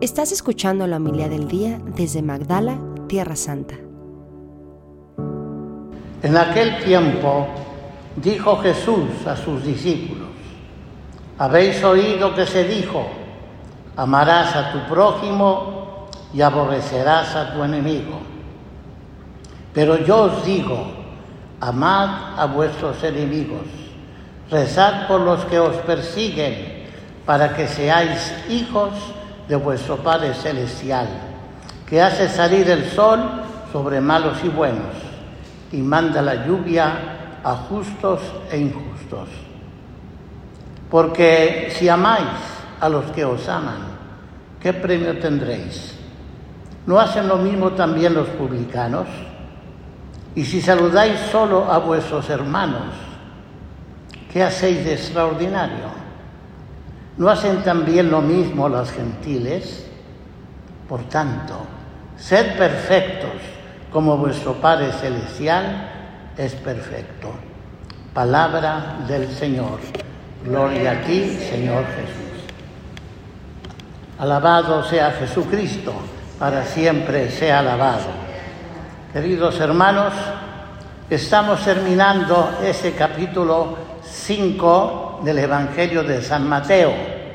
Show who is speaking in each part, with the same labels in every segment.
Speaker 1: Estás escuchando la homilía del día desde Magdala, Tierra Santa.
Speaker 2: En aquel tiempo dijo Jesús a sus discípulos: habéis oído que se dijo, amarás a tu prójimo y aborrecerás a tu enemigo. Pero yo os digo, amad a vuestros enemigos, rezad por los que os persiguen, para que seáis hijos de vuestro Padre Celestial, que hace salir el sol sobre malos y buenos, y manda la lluvia a justos e injustos. Porque si amáis a los que os aman, ¿qué premio tendréis? ¿No hacen lo mismo también los publicanos? Y si saludáis solo a vuestros hermanos, ¿qué hacéis de extraordinario? ¿No hacen también lo mismo los gentiles? Por tanto, sed perfectos, como vuestro Padre Celestial es perfecto. Palabra del Señor. Gloria a ti, Señor Jesús. Alabado sea Jesucristo, para siempre sea alabado. Queridos hermanos, estamos terminando ese capítulo 5 del Evangelio de San Mateo.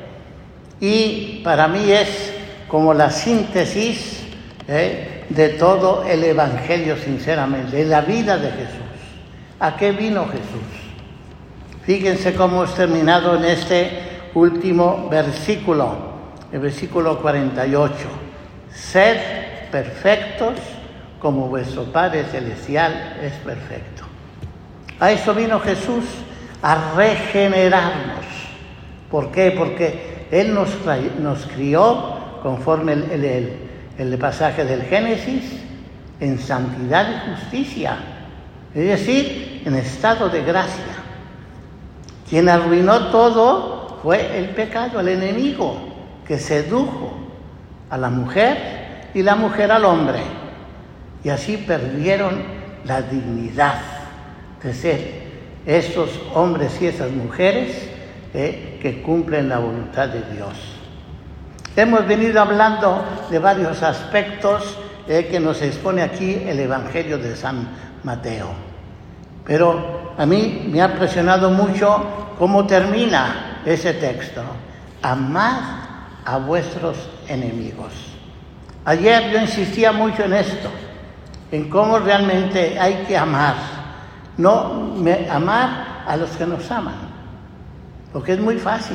Speaker 2: Y para mí es como la síntesis de todo el Evangelio, sinceramente, de la vida de Jesús. ¿A qué vino Jesús? Fíjense cómo es terminado en este último versículo, el versículo 48. Sed perfectos como vuestro Padre Celestial es perfecto. A eso vino Jesús, a regenerarnos. ¿Por qué? Porque Él nos crió, conforme el pasaje del Génesis, en santidad y justicia, es decir, en estado de gracia. Quien arruinó todo fue el pecado, el enemigo, que sedujo a la mujer y la mujer al hombre. Y así perdieron la dignidad de ser estos hombres y esas mujeres que cumplen la voluntad de Dios. Hemos venido hablando de varios aspectos que nos expone aquí el Evangelio de San Mateo. Pero a mí me ha impresionado mucho cómo termina ese texto. Amad a vuestros enemigos. Ayer yo insistía mucho en esto, en cómo realmente hay que amar. No amar a los que nos aman, porque es muy fácil.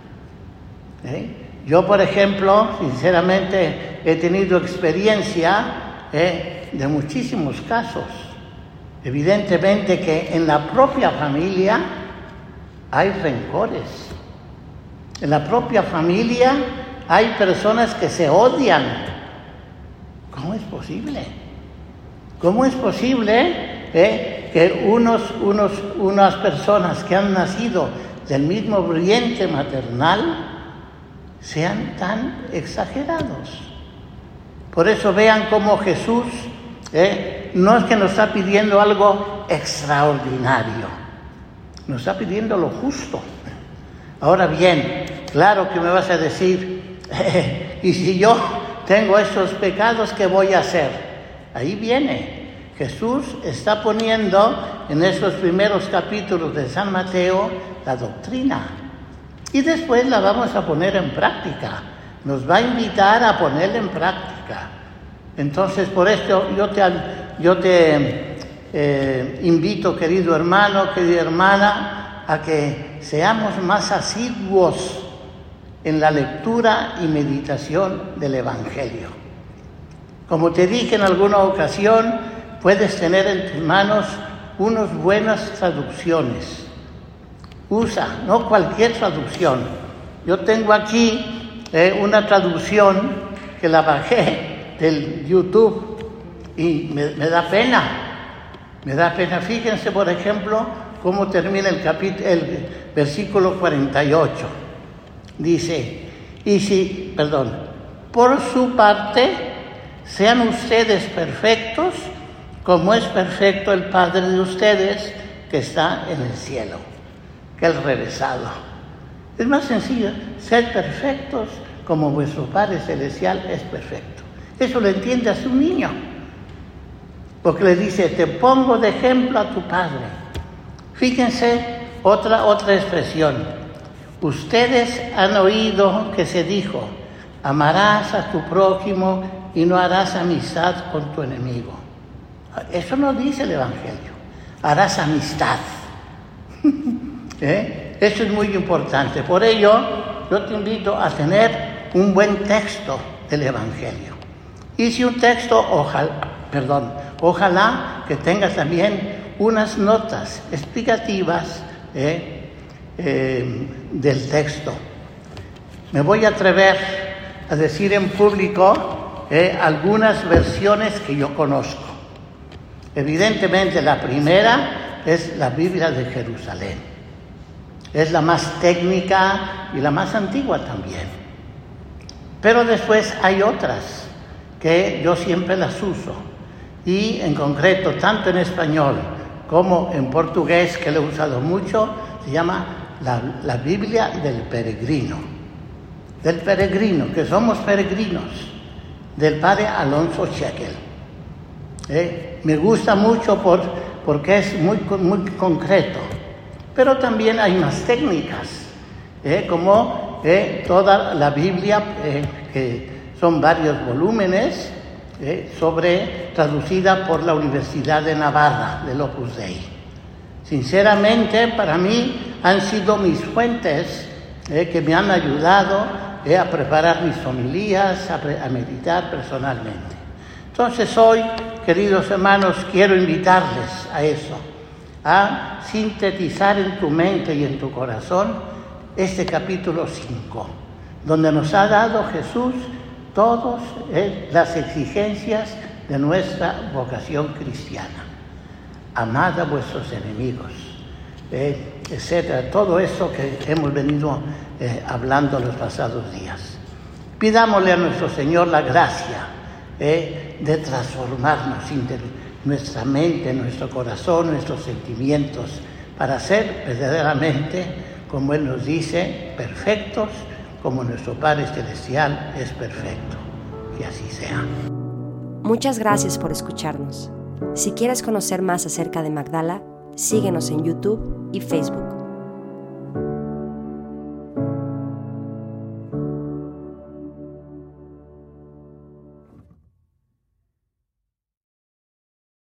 Speaker 2: Yo, por ejemplo, sinceramente he tenido experiencia de muchísimos casos. Evidentemente que en la propia familia hay rencores. En la propia familia hay personas que se odian. ¿Cómo es posible? ¿Cómo es posible que unas personas que han nacido del mismo vientre maternal sean tan exagerados? Por eso vean cómo Jesús no es que nos está pidiendo algo extraordinario, nos está pidiendo lo justo. Ahora bien, claro que me vas a decir, y si yo tengo estos pecados, ¿qué voy a hacer? Ahí viene. Jesús está poniendo en estos primeros capítulos de San Mateo la doctrina. Y después la vamos a poner en práctica. Nos va a invitar a ponerla en práctica. Entonces, por esto yo te invito, querido hermano, querida hermana, a que seamos más asiduos en la lectura y meditación del Evangelio. Como te dije en alguna ocasión, puedes tener en tus manos unas buenas traducciones. Usa, no cualquier traducción. Yo tengo aquí una traducción que la bajé del YouTube y me da pena. Me da pena. Fíjense, por ejemplo, cómo termina el versículo 48. Dice, por su parte, sean ustedes perfectos, como es perfecto el Padre de ustedes que está en el cielo. Que el revésado. Es más sencillo, ser perfectos como vuestro Padre Celestial es perfecto. Eso lo entiende a su niño. Porque le dice, te pongo de ejemplo a tu Padre. Fíjense, otra expresión. Ustedes han oído que se dijo, amarás a tu prójimo y no harás amistad con tu enemigo. Eso no dice el Evangelio. Harás amistad. Eso es muy importante. Por ello, yo te invito a tener un buen texto del Evangelio. Y si un texto, ojalá que tengas también unas notas explicativas del texto. Me voy a atrever a decir en público algunas versiones que yo conozco. Evidentemente la primera es la Biblia de Jerusalén. Es la más técnica y la más antigua también. Pero después hay otras que yo siempre las uso. Y en concreto, tanto en español como en portugués, que lo he usado mucho, se llama la Biblia del peregrino. Del peregrino, que somos peregrinos, del padre Alonso Scheckel. Me gusta mucho porque es muy concreto. Pero también hay más técnicas, como toda la Biblia, que son varios volúmenes, traducida por la Universidad de Navarra, del Opus Dei. Sinceramente, para mí han sido mis fuentes que me han ayudado a preparar mis homilías, a meditar personalmente. Entonces hoy, queridos hermanos, quiero invitarles a eso, a sintetizar en tu mente y en tu corazón este capítulo 5, donde nos ha dado Jesús todas las exigencias de nuestra vocación cristiana. Amad a vuestros enemigos, etcétera. Todo eso que hemos venido hablando los pasados días. Pidámosle a nuestro Señor la gracia de transformarnos nuestra mente, nuestro corazón, nuestros sentimientos, para ser verdaderamente, como Él nos dice, perfectos, como nuestro Padre Celestial es perfecto. Que así sea.
Speaker 1: Muchas gracias por escucharnos. Si quieres conocer más acerca de Magdala, síguenos en YouTube y Facebook.